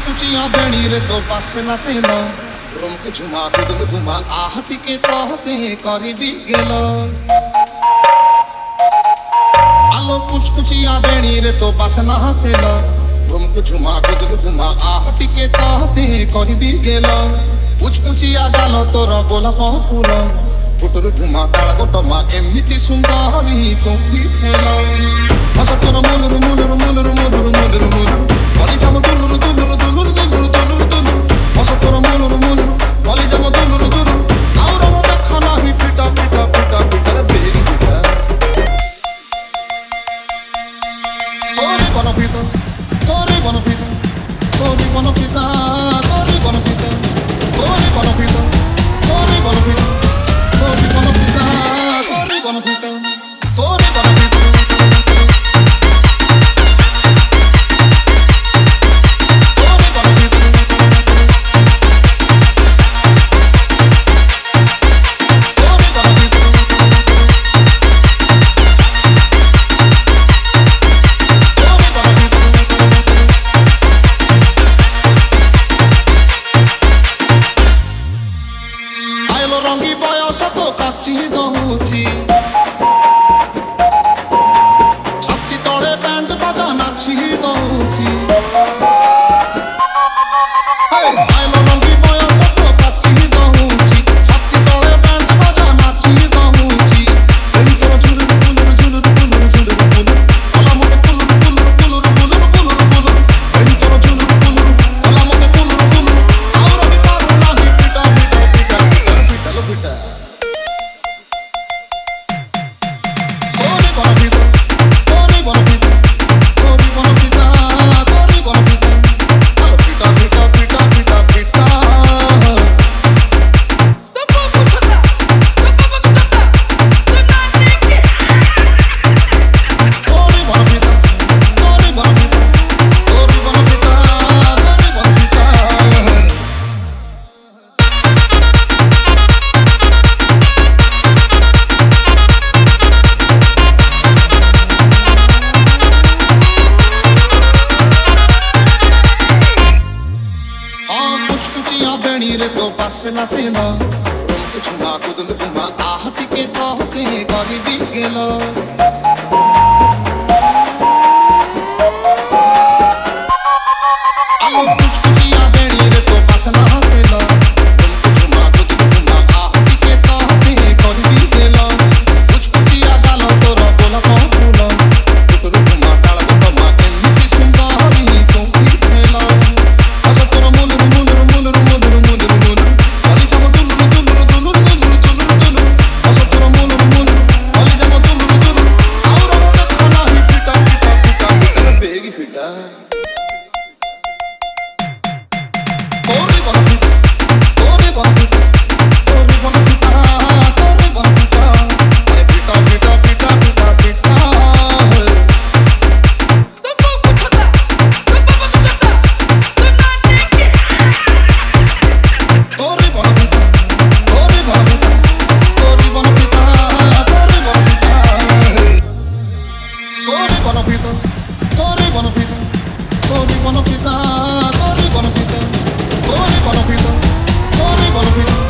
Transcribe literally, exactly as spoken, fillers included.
कुचिया बेणी रे तो पास ना तेल रमक झुमा कुदल घुमा आहति के तहते करी भी गेल आलो कुछ कुचिया बेणी रे तो पास ना तेल रमक झुमा कुदल घुमा आहति के तहते करी भी गेल कुछ कुचिया गालो तोर गोलाप फूल गोटर घुमा ताल गोटमा एमिति सुंदरी कोकी हेल हस तोर मुलुर मुलुर मुलुर मुलुर मुलुर मुलुर बलि जाम दुलुर दुलुर दुलुर दुलुर दुलुर दुलुर हस तोर मुलुर मुलुर बलि जाम दुलुर दुलुर आउर म देख नाही पिटा पिटा पिटा पिटा रे बेरी पिटा तोरे बन पिता तोरे बन पिता तोरे बन पिता तोरे बन पिता तोरे बन पिता तोरे बन पिता तोरे बन पिता तोरे बन पिता तोरे बन पिता रंगी बयस तो काची दौची छाती तले बैंड बजा नाची दौची रंगी बयस तो काची दौची छाती तले बैंड बजा नाची दौची झुलुर झुलुर झुलुर झुलुर झुलुर झुलुर अला मोटे पुलुर पुलुर पुलुर पुलुर पुलुर पुलुर झुलुर पुलुर अला मोटे पुलुर पुलुर आउर भी पारू नाही पिटा पिटा पिटा पिटा पिटा रे तो पास ना तेल रमक झुमा कुदल घुमा आहति के तहते करी भी गेल आलो कुछ कुचिया बेणी रे तो पास ना तेल रमक झुमा कुदल घुमा आहति के तहते करी भी गेल कुछ कुचिया गालो तोर गोलाप फूल गोटर घुमा ताल गोटमा एमिति सुंदरी कोकी हेल हस तोर मुलुर मुलुर मुलुर मुलुर मुलुर Tori Bonapita, Tori Bonapita, Tori Bonapita, Tori Bonapita, Tori Bonapita.